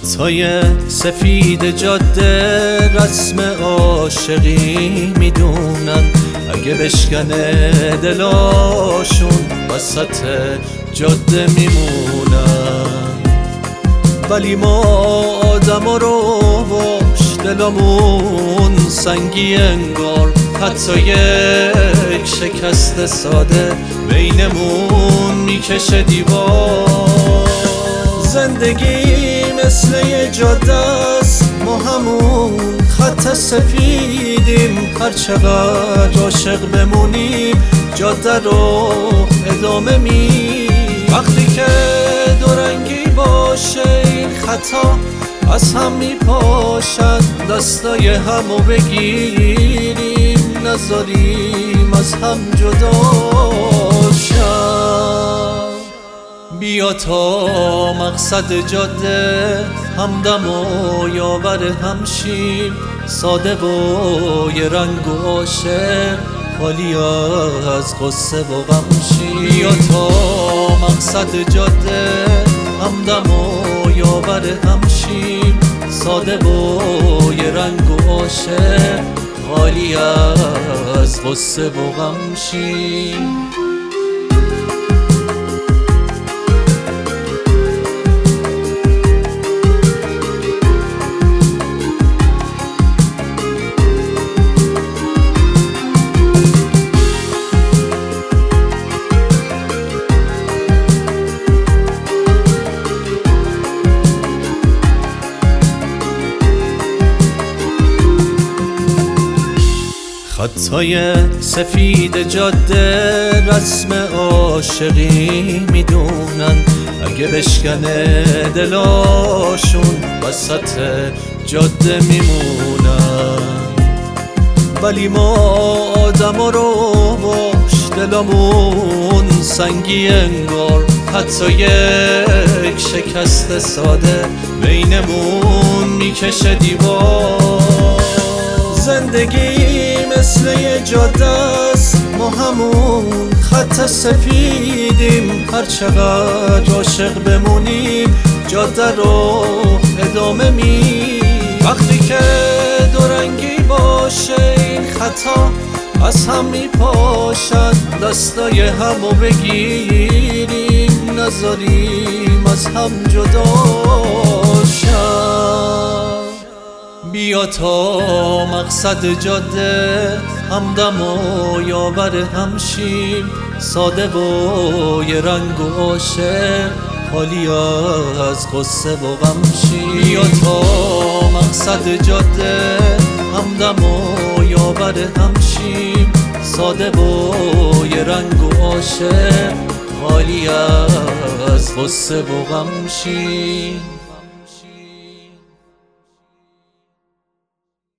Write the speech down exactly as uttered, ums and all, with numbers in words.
خطای سفید جاده رسم عاشقی میدونن، اگه بشکنه دلاشون وسط جاده میمونن. ولی ما آدما رو باش دلمون سنگی انگار، حتی یک شکست ساده بینمون میکشه دیوار. زندگی مثل یه جاده است، ما همون خط سفیدیم، هر چقدر عاشق بمونیم جاده رو ادامه می. وقتی که دورنگی باشه این خطا از هم میپاشد، دستای همو بگیریم نذاریم از هم جدا شد. بیا تا مقصد جاده همدم و یاور همشیم، ساده و یه رنگ و عاشق خالی از غصه و غم شیم. بیا تا مقصد جاده همدم و یاور همشیم، ساده و یه رنگ و عاشق خالی از غصه و غم شیم. خطای سفید جاده رسم عاشقی میدونن، اگه بشکنه دلاشون وسط جاده میمونن. ولی ما آدما رو باش دلمون سنگی انگار، حتی یک شکست ساده بینمون میکشه دیوار. زندگی مثل یه جاده است، ما همون خط سفیدیم، هر چقدر عاشق بمونیم جاده رو ادامه می. وقتی که دورنگی باشه این خطا از هم میپاشد، دستای همو بگیریم نذاریم از هم جدا شد. بیا تا مقصد جاده همدم و یاور همشیم، ساده و یه رنگ و عاشق خالی از غصه و غم شیم. بیا تا مقصد جاده همدم و یاور همشیم، ساده و یه رنگ و عاشق خالی از غصه و غم شیم.